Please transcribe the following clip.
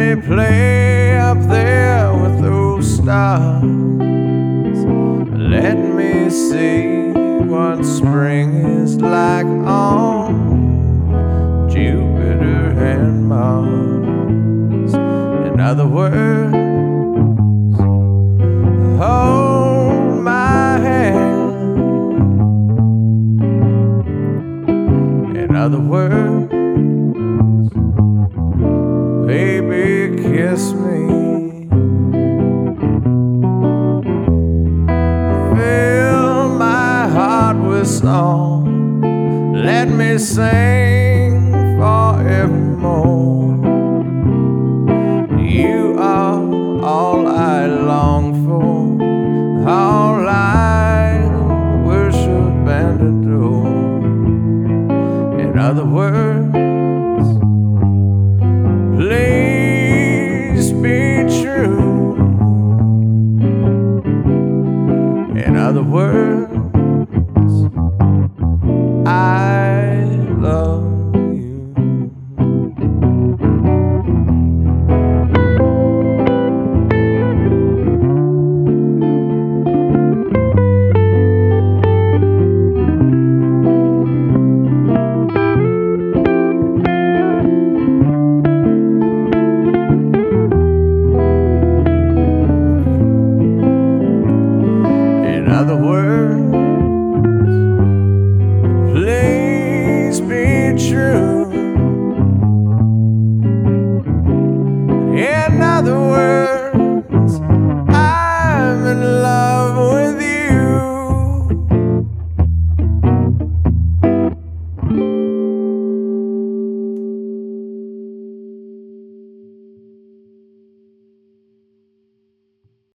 me play up there with those stars. Let me see what spring is like on Jupiter and Mars. In other words, hold my hand. In other words, baby, kiss me. Fill my heart with song. Let me sing forevermore. You are all I long for, all I worship and adore. In other words, please be true. In other words, I love you. In other words,